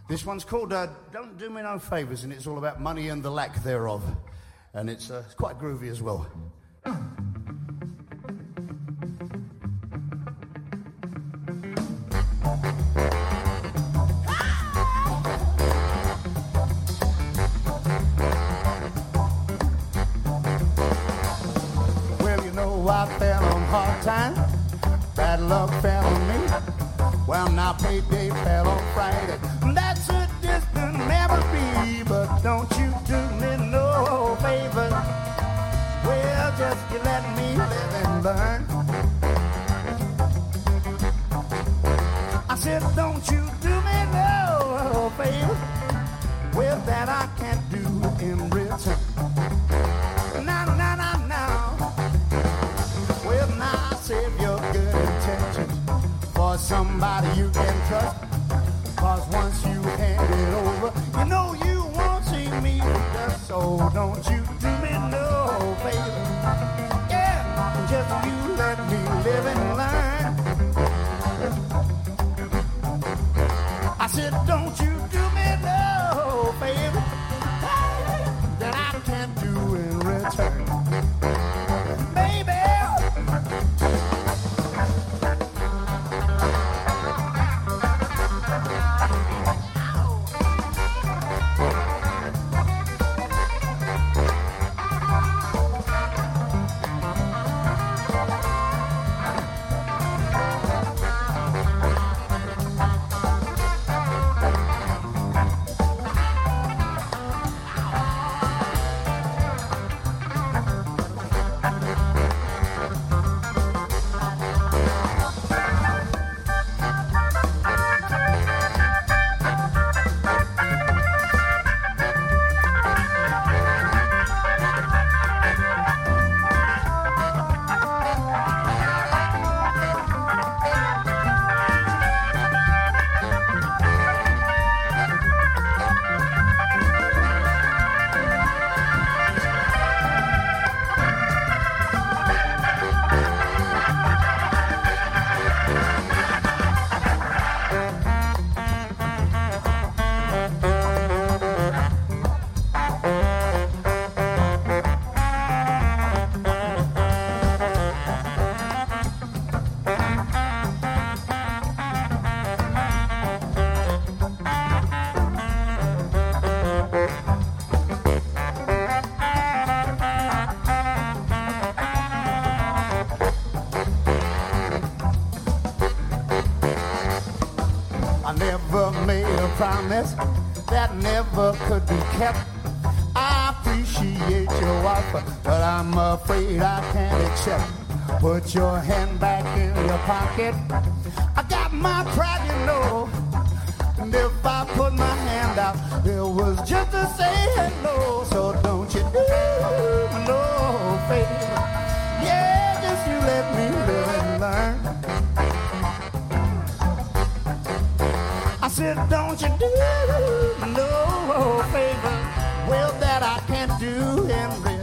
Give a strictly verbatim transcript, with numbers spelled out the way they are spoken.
This one's called uh, Don't Do Me No Favours, and it's all about money and the lack thereof. And it's, uh, it's quite groovy as well. Well, you know I fell on hard times. Bad luck fell on me. Well, now payday fell on Friday. That's a distant memory, but don't you do me no favor. Well, just you let me live and learn. I said, don't you do me no favor. Well, that I can't do in return. Now, now, now, now. Well, now save your good intentions for somebody you can trust. Cause once you hand it over, you know you won't see me with dust. So don't you do me no favor. Yeah, just you let me live and learn. I said, don't you do me no favor that I can't do in return. Baby. Promise that never could be kept. I appreciate your offer, but I'm afraid I can't accept. Put your hand back in your pocket. I got my pride, you know. And if I put my hand out, it was just to say hello. So don't you do me no favor. Yeah, just you let me live and learn. I said, don't you do no favor, well, that I can't do in return.